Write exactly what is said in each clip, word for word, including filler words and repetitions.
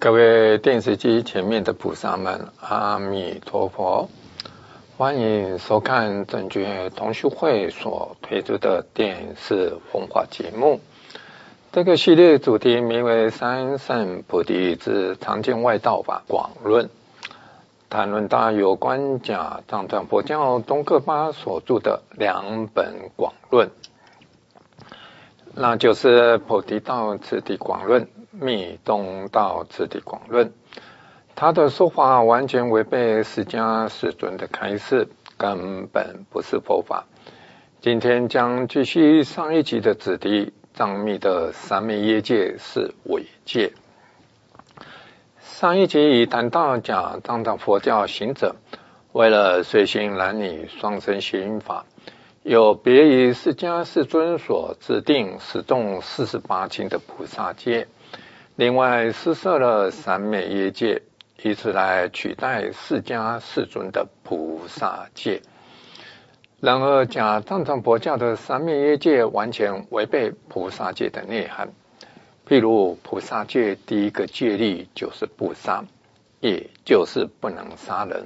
各位电视机前面的菩萨们，阿弥陀佛！欢迎收看正觉同修会所推出的电视弘法节目。这个系列主题名为三圣菩提之常见外道法广论，谈论到有关假藏传佛教东克巴所著的两本广论，那就是菩提道次第广论、密宗道次第广论。他的说法完全违背释迦世尊的开示，根本不是佛法。今天将继续上一集的主题，藏密的三昧耶戒是伪戒。上一集已谈到假藏传佛教行者为了随行男女双生邪淫法，有别于释迦世尊所制定十种四十八轻的菩萨戒，另外施设了三昧耶戒，以此来取代释迦世尊的菩萨戒。然而假藏传佛教的三昧耶戒完全违背菩萨戒的内涵。譬如菩萨戒第一个戒律就是不杀，也就是不能杀人。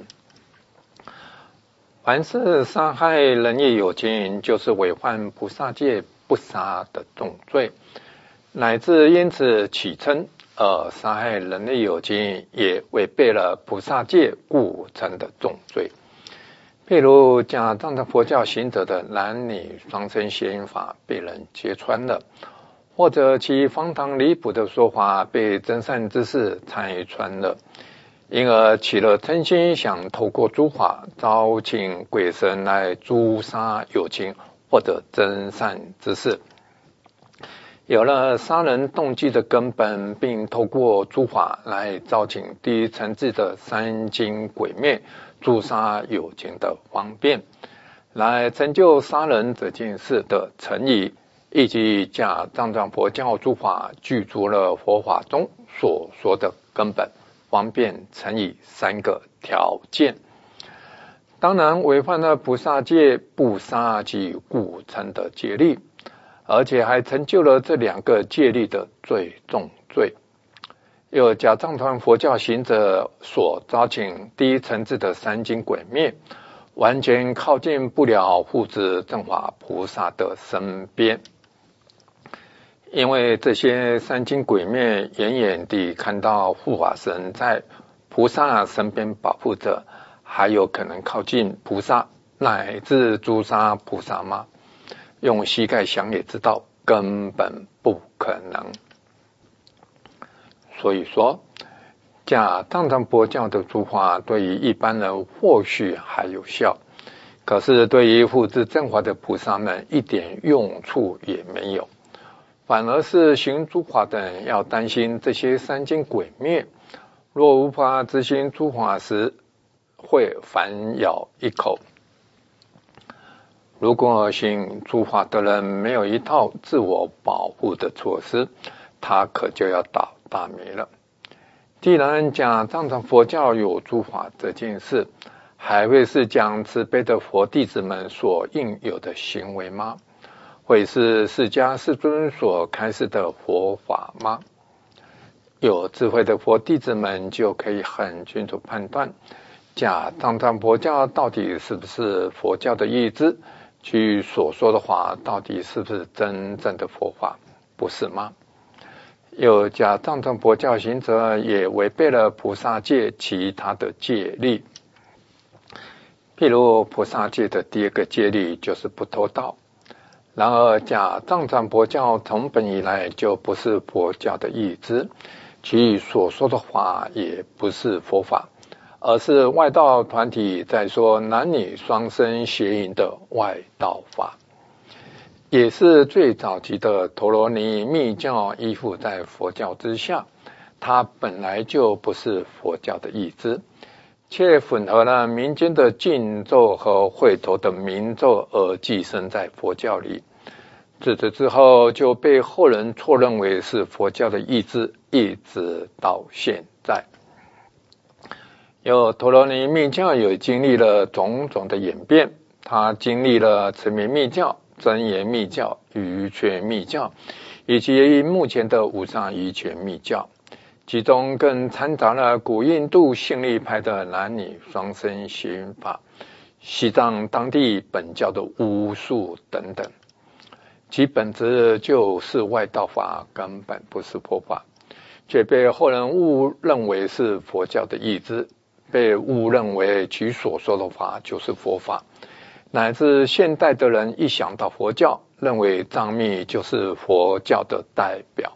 凡是杀害人也有情，就是违犯菩萨戒不杀的重罪，乃至因此起嗔而杀害人类有情，也违背了菩萨戒故成的重罪。譬如假藏传佛教行者的男女双生邪淫法被人揭穿了，或者其荒唐离谱的说法被真善之士拆穿了，因而起了嗔心，想透过诸法招请鬼神来诛杀有情或者真善之士。有了杀人动机的根本，并透过诸法来招请第一层次的三精鬼魅诛杀有情的方便，来成就杀人这件事的成疑，以及假藏传佛教诸法具足了佛法中所说的根本、方便、成疑三个条件。当然违犯了菩萨戒不杀及故成的戒律，而且还成就了这两个戒律的最重罪。有假藏传佛教行者所招请第一层次的三精鬼魅，完全靠近不了护持正法菩萨的身边，因为这些三精鬼魅远远地看到护法神在菩萨身边保护着，还有可能靠近菩萨乃至诛杀菩萨吗？用膝盖想也知道根本不可能。所以说假藏传佛教的诸法对于一般人或许还有效，可是对于护持正法的菩萨们一点用处也没有，反而是行诸法的人要担心这些三精鬼魅若无法执行诸法时会反咬一口。如果行诸法的人没有一套自我保护的措施，他可就要倒大霉了。既然假藏传佛教有诸法这件事，还会是讲慈悲的佛弟子们所应有的行为吗？会是释迦世尊所开示的佛法吗？有智慧的佛弟子们就可以很清楚判断，假藏传佛教到底是不是佛教的意志，其所说的话到底是不是真正的佛法，不是吗？有假藏传佛教行者也违背了菩萨戒其他的戒律，譬如菩萨戒的第二个戒律就是不偷盗。然而假藏传佛教从本以来就不是佛教的意志，其所说的话也不是佛法，而是外道团体在说男女双生邪淫的外道法，也是最早期的陀罗尼密教依附在佛教之下，它本来就不是佛教的意志，却混合了民间的禁咒和会头的明咒而寄生在佛教里，自此之后就被后人错认为是佛教的意志，一直到现在。有陀罗尼密教有经历了种种的演变，它经历了持名密教、真言密教、瑜伽密教，以及目前的无上瑜伽密教。 其中更掺杂了古印度性力派的男女双生邪淫法、西藏当地本教的巫术等等，其本质就是外道法，根本不是佛法，却被后人误认为是佛教的意志，被误认为其所说的法就是佛法，乃至现代的人一想到佛教，认为藏密就是佛教的代表。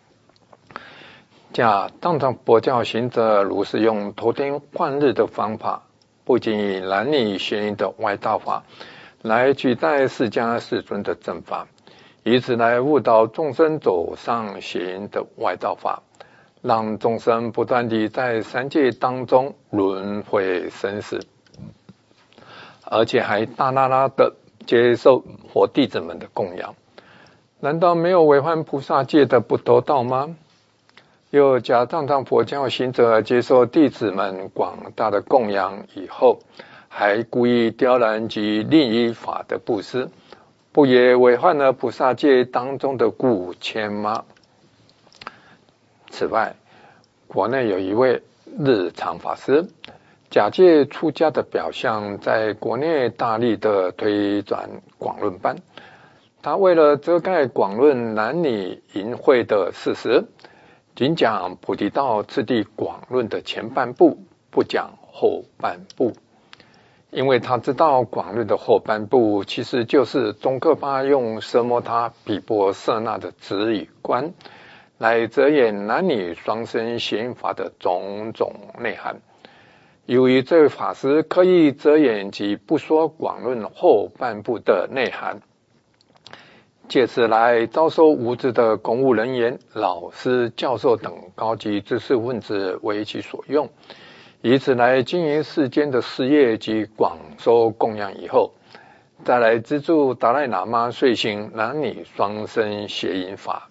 假藏传佛教行者如是用偷天换日的方法，不仅以男女邪淫的外道法来取代释迦世尊的正法，以此来误导众生走上邪淫的外道法，让众生不断地在三界当中轮回生死，而且还大拉拉的接受佛弟子们的供养。难道没有违反菩萨戒的不得道吗？又假藏传佛教行者接受弟子们广大的供养以后，还故意刁难及另一法的布施，不也违反了菩萨戒当中的故谦吗？此外，国内有一位日常法师，假借出家的表象，在国内大力的推转广论班。他为了遮盖广论男女淫秽的事实，仅讲菩提道次第广论的前半部，不讲后半部。因为他知道广论的后半部其实就是宗喀巴用奢摩他毗婆舍那的止语观来遮掩男女双生邪淫法的种种内涵。由于这位法师刻意遮掩及不说广论后半部的内涵，借此来招收无知的公务人员、老师、教授等高级知识分子为其所用，以此来经营世间的事业及广收供养以后，再来资助达赖喇嘛遂行男女双生邪淫法。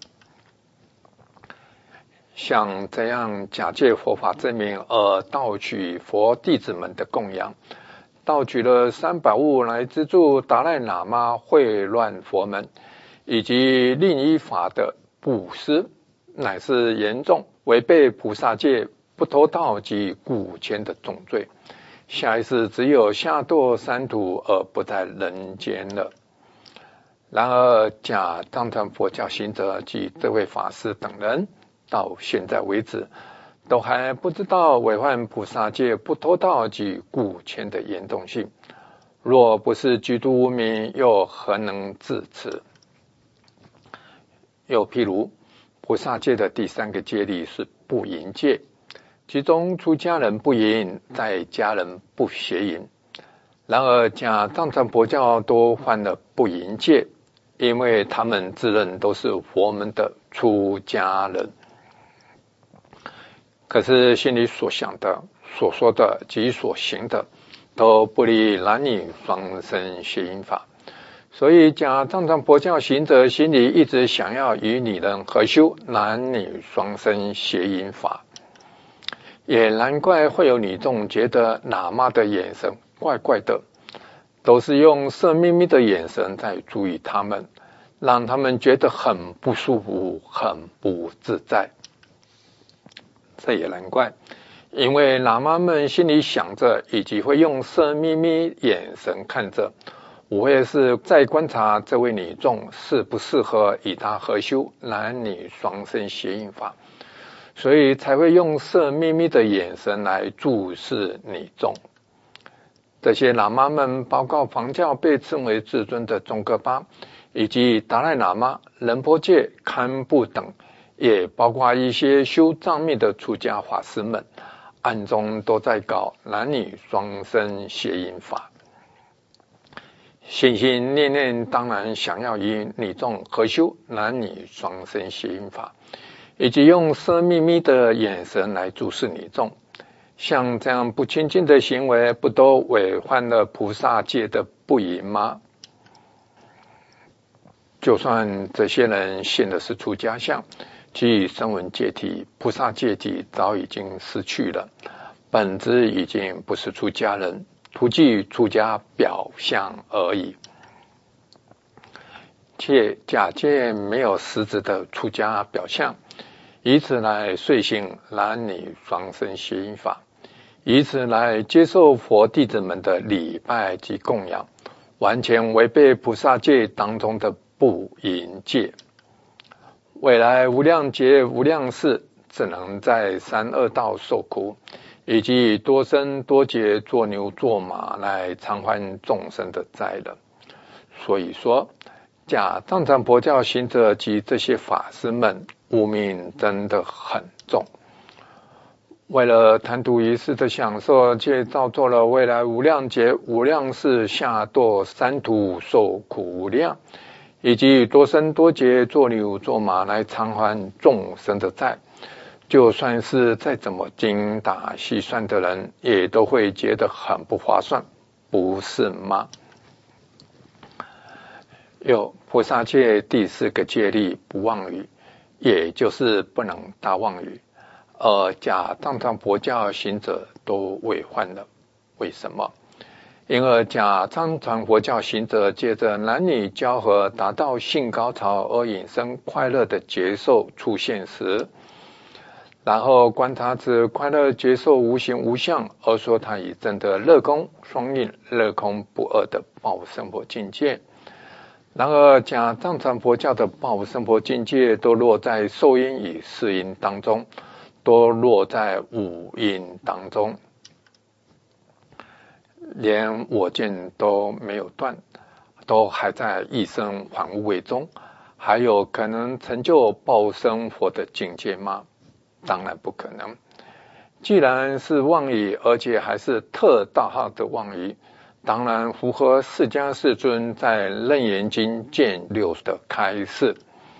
像这样假借佛法之名而盗取佛弟子们的供养，盗取了三宝物来资助达赖喇嘛秽乱佛门，以及另一法的布施，乃是严重违背菩萨戒不偷盗及故谦的重罪，下一世只有下堕三途而不在人间了。然而假藏传佛教行者及这位法师等人到现在为止都还不知道违反菩萨戒不偷盗及故谦的严重性，若不是居住无名，又何能自持？又譬如菩萨戒的第三个戒律是不淫戒，其中出家人不淫，在家人不邪淫。然而假藏传佛教都犯了不淫戒，因为他们自认都是佛门的出家人，可是心里所想的、所说的及所行的都不离男女双生邪淫法，所以假藏传佛教行者心里一直想要与女人合修男女双生邪淫法，也难怪会有女众觉得喇嘛的眼神怪怪的，都是用色眯眯的眼神在注意他们，让他们觉得很不舒服、很不自在。这也难怪，因为喇嘛们心里想着，以及会用色眯眯眼神看着，无非是在观察这位女众适不适合与她合修男女双生邪淫法，所以才会用色眯眯的眼神来注视女众。这些喇嘛们包括房教被称为至尊的宗喀巴，以及达赖喇嘛、仁波切、堪布等，也包括一些修藏密的出家法师们，暗中都在搞男女双生邪淫法。心心念念当然想要与女众合修男女双生邪淫法，以及用色眯眯的眼神来注视女众。像这样不清净的行为，不都违反了菩萨戒的不淫吗？就算这些人信的是出家相，其声闻戒体、菩萨戒体早已经失去了，本质已经不是出家人，图具出家表象而已，且假借没有实质的出家表象， 以此来遂行男女双生协引法，以此来接受佛弟子们的礼拜及供养，完全违背菩萨戒当中的不淫戒。未来无量劫无量世，只能在三恶道受苦，以及多生多劫做牛做马来偿还众生的债了。所以说，假藏传佛教行者及这些法师们污名真的很重，为了贪图一世的享受，却造作了未来无量劫无量世下堕三途受苦无量，以及多生多劫做牛做马来偿还众生的债。就算是再怎么精打细算的人，也都会觉得很不划算，不是吗？有菩萨戒第四个戒律不妄语，也就是不能大妄语，而假藏传佛教行者都违犯了。为什么？因而假藏传佛教行者借着男女交合达到性高潮而引生快乐的觉受出现时，然后观察此快乐觉受无形无相，而说他已证得乐空双运乐空不二的报生佛境界。然而假藏传佛教的报生佛境界都落在受因与识因当中，都落在五因当中，连我见都没有断，都还在一生还无为中，还有可能成就报生佛的境界吗？当然不可能。既然是妄语，而且还是特大号的妄语，当然符合释迦世尊在楞严经卷六的开示。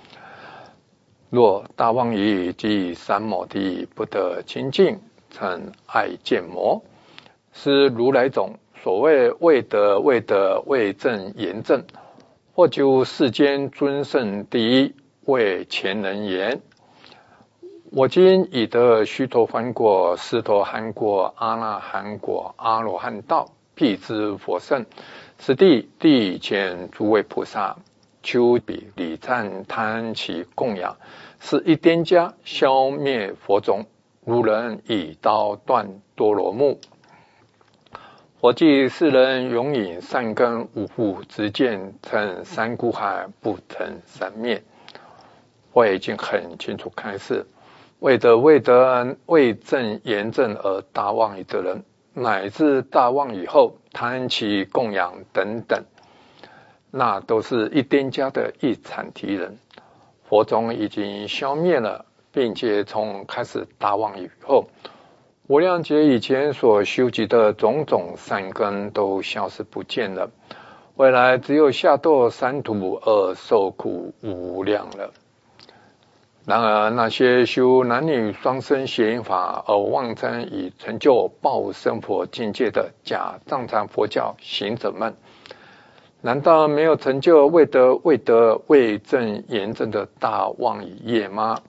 若大妄语即三摩地不得清净，称爱见魔，是如来种所谓未得未得未证言证，或就世间尊胜第一为前人言。我今已得须陀洹果、斯陀含果、阿那含果、阿罗汉道，辟支佛圣。此地地前诸位菩萨，求彼礼赞贪其供养，是一颠家消灭佛种，如人以刀断多罗木。佛记世人永引善根无复之见，称三苦海不成三灭。我已经很清楚开示，未得未得未证言证而大妄语的人，乃至大妄语后贪其供养等等，那都是一颠家的一产提人。佛种已经消灭了，并且从开始大妄语后，无量劫以前所修集的种种善根都消失不见了，未来只有下堕三途而受苦无量了。然而那些修男女双生协引法而妄称已成就报生佛境界的假藏传佛教行者们，难道没有成就未得未得未证言证的大妄语业吗？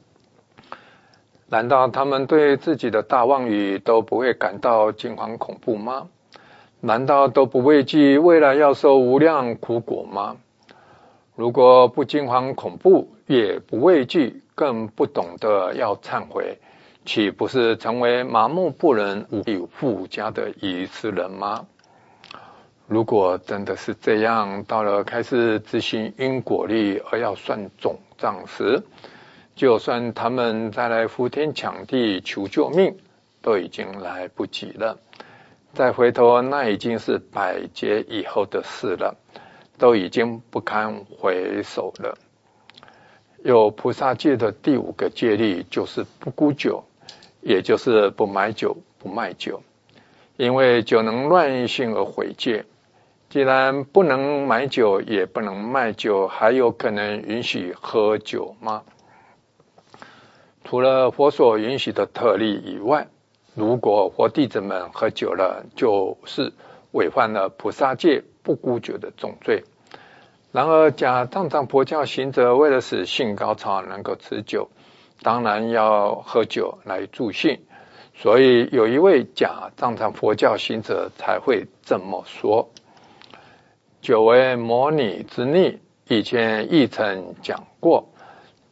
难道他们对自己的大妄语都不会感到惊惶恐怖吗？难道都不畏惧未来要受无量苦果吗？如果不惊惶恐怖，也不畏惧，更不懂得要忏悔，岂不是成为麻木不仁、无以复加的愚痴人吗？如果真的是这样，到了开始执行因果律而要算总账时，就算他们再来呼天抢地求救命，都已经来不及了。再回头，那已经是百劫以后的事了，都已经不堪回首了。有菩萨戒的第五个戒律就是不沽酒，也就是不买酒不卖酒，因为酒能乱性而毁戒。既然不能买酒也不能卖酒，还有可能允许喝酒吗？除了佛所允许的特例以外，如果佛弟子们喝酒了，就是违犯了菩萨戒不沽酒的重罪。然而假藏传佛教行者为了使性高潮能够持久，当然要喝酒来助兴，所以有一位假藏传佛教行者才会这么说。酒为魔女之逆，以前亦曾讲过，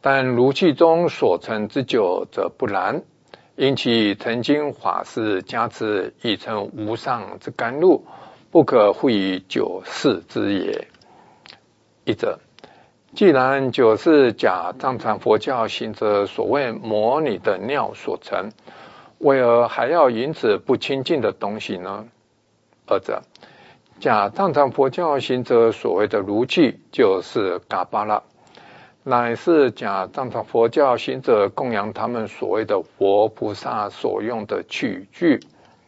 但如其中所成之酒则不然，因其曾经法师加持，已成无上之甘露，不可复以酒释之也。一者，既然酒是假藏传佛教行者所谓魔女的尿所成，为何还要因此不清净的东西呢？二者，假藏传佛教行者所谓的炉具就是嘎巴拉，乃是假藏传佛教行者供养他们所谓的佛菩萨所用的器具。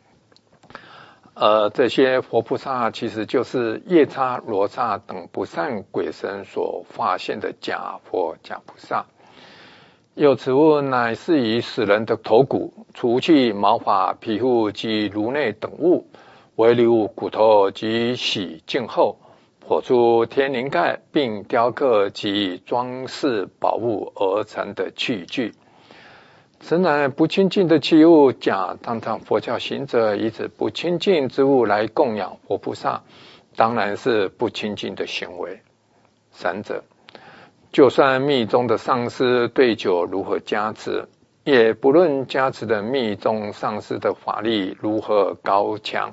而这些佛菩萨其实就是夜叉、罗刹等不善鬼神所发现的假佛假菩萨。有此物乃是以死人的头骨、除去毛发、皮肤及颅内等物，唯留骨头及洗净后，剖出天灵盖，并雕刻及装饰宝物而成的器具。此乃不清净的器物，假藏传佛教行者以此不清净之物来供养佛菩萨，当然是不清净的行为。三者，就算密宗的上师对酒如何加持，也不论加持的密宗上师的法力如何高强，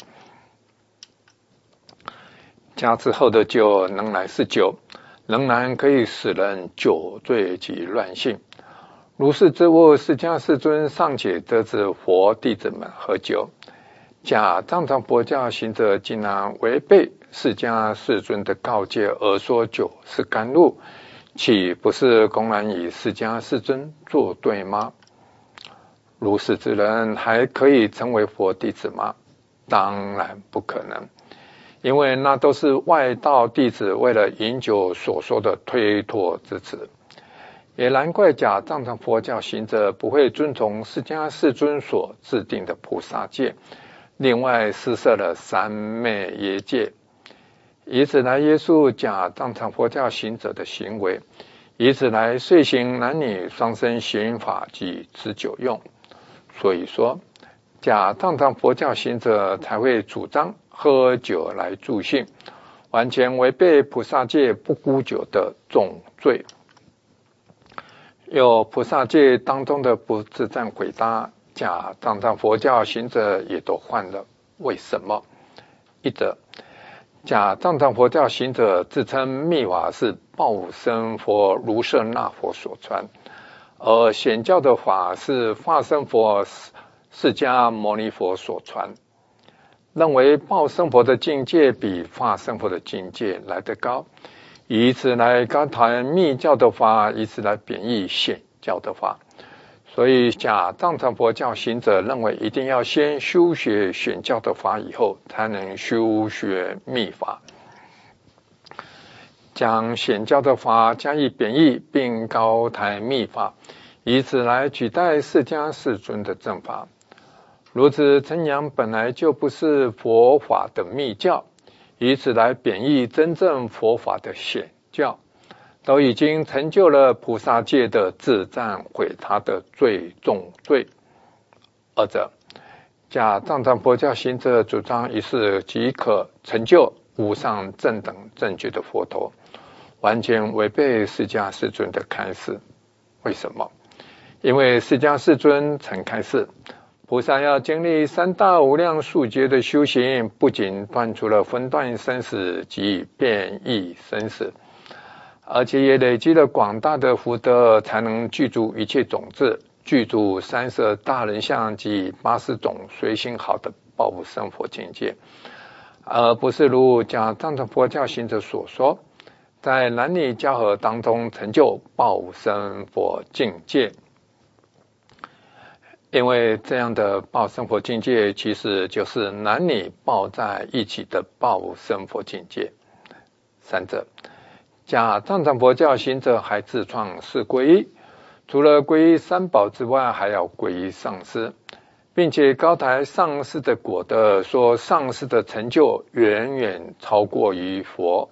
加持后的酒仍然是酒，仍然可以使人酒醉及乱性。如是之物，释迦世尊尚且得知佛弟子们喝酒，假藏传佛教行者竟然违背释迦世尊的告诫而说酒是甘露，岂不是公然以释迦世尊作对吗？如是之人还可以成为佛弟子吗？当然不可能，因为那都是外道弟子为了饮酒所说的推脱之词。也难怪假藏传佛教行者不会遵从释迦世尊所制定的菩萨戒，另外施设了三昧耶戒，以此来约束假藏传佛教行者的行为，以此来遂行男女双生行法及持酒用。所以说，假藏传佛教行者才会主张喝酒来助兴，完全违背菩萨戒不沽酒的重罪。有菩萨戒当中的不自赞回答，假藏传佛教行者也都犯了。为什么？一者，假藏传佛教行者自称密法是报身佛卢舍那佛所传，而显教的法是化身佛释迦牟尼佛所传，认为报身佛的境界比化身佛的境界来得高，以此来高谈密教的法，以此来贬义显教的法。所以假藏传佛教行者认为一定要先修学显教的法，以后才能修学密法，将显教的法加以贬义，并高谈密法，以此来取代释迦世尊的正法。如此称扬本来就不是佛法的密教，以此来贬义真正佛法的显教，都已经成就了菩萨戒的自赞毁他的最重罪。二者，假藏传佛教行者主张一世即可成就无上正等正觉的佛陀，完全违背释迦世尊的开示。为什么？因为释迦世尊曾开示，菩萨要经历三大无量数劫的修行，不仅断除了分段生死及变异生死，而且也累积了广大的福德，才能具足一切种子，具足三十大人相及八十种随行好的报身佛境界，而不是如假藏传佛教行者所说，在男女交合当中成就报身佛境界。因为这样的报身佛境界其实就是男女抱在一起的报身佛境界。三者，假藏传佛教行者还自创四皈依，除了皈依三宝之外，还要皈依上师，并且高抬上师的果德，说上师的成就远远超过于佛。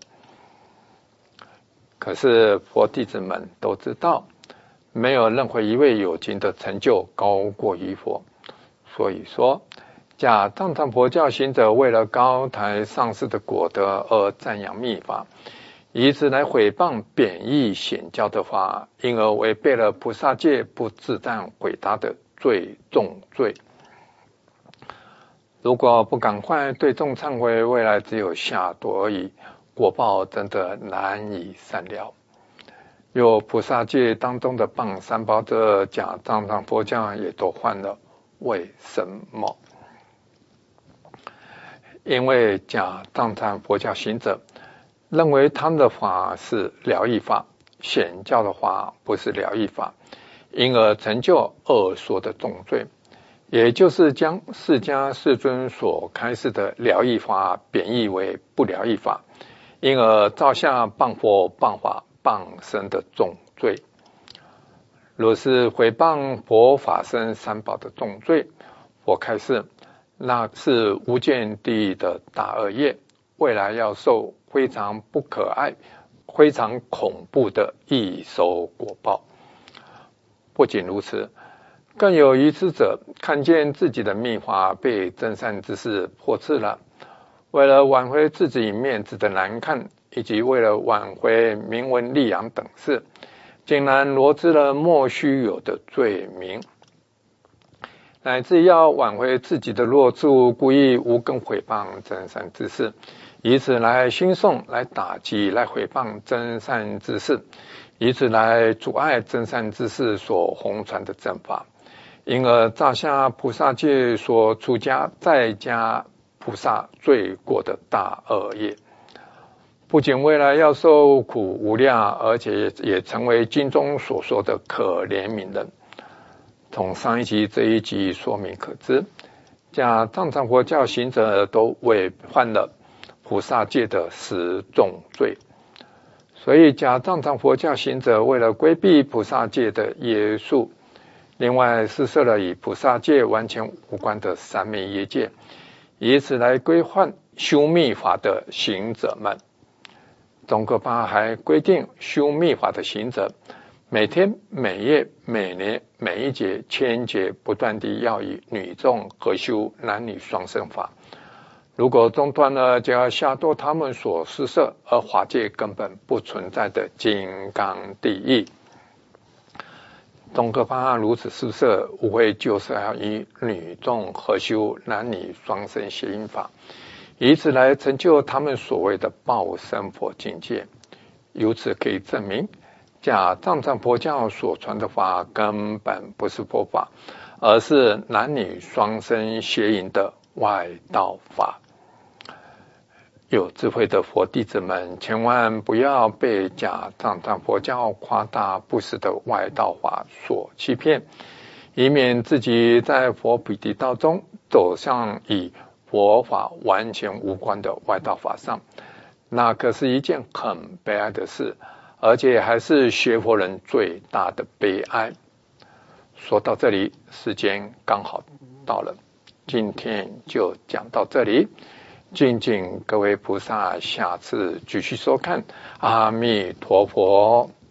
可是佛弟子们都知道，没有任何一位有情的成就高过于佛。所以说，假藏传佛教行者为了高抬上师的果德而赞扬密法， 以此来毁谤贬义显教的话，因而违背了菩萨戒不自赞毁他的最重罪。如果不赶快对众忏悔，未来只有下堕而已，果报真的难以善了。有菩萨戒当中的谤三宝者，假藏藏佛教也都犯了。为什么？因为假藏藏佛教行者认为他们的法是疗愈法，显教的法不是疗愈法，因而成就恶说的重罪，也就是将释迦世尊所开示的疗愈法贬义为不疗愈法，因而造下谤佛、谤法、谤僧的重罪。若是毁谤佛法僧三宝的重罪，佛开示那是无间地狱的大恶业，未来要受非常不可爱、非常恐怖的异熟果报。不仅如此，更有愚痴者看见自己的密法被真善之士破斥了，为了挽回自己面子的难看，以及为了挽回名闻利养等事，竟然罗织了莫须有的罪名，乃至要挽回自己的弱处，故意无根毁谤真善之士，以此来兴讼、来打击、来毁谤真善之士，以此来阻碍真善之士所弘传的正法，因而造下菩萨戒所出家在家菩萨罪过的大恶业。不仅未来要受苦无量，而且也成为经中所说的可怜悯人。从上一集这一集说明可知，假藏藏佛教行者都违犯了菩萨戒的十重罪。所以假藏藏佛教行者为了规避菩萨戒的约束，另外施设了与菩萨戒完全无关的三昧业界，以此来规范修密法的行者们。宗喀巴还规定修密法的行者，每天、每月、每年、每一节、千节不断地要与女众合修男女双生法。如果中断了，就要下堕他们所施设而法界根本不存在的金刚地狱。宗喀巴如此施设，无非就是要与女众合修男女双生谐音法，以此来成就他们所谓的报身佛境界。由此可以证明，假藏藏佛教所传的法根本不是佛法，而是男女双生谐音的外道法。有智慧的佛弟子们，千万不要被假藏藏佛教夸大不实的外道法所欺骗，以免自己在佛彼提道中走向与佛法完全无关的外道法上，那可是一件很悲哀的事，而且还是学佛人最大的悲哀。说到这里，时间刚好到了，今天就讲到这里。敬请各位菩萨下次继续收看。阿弥陀佛。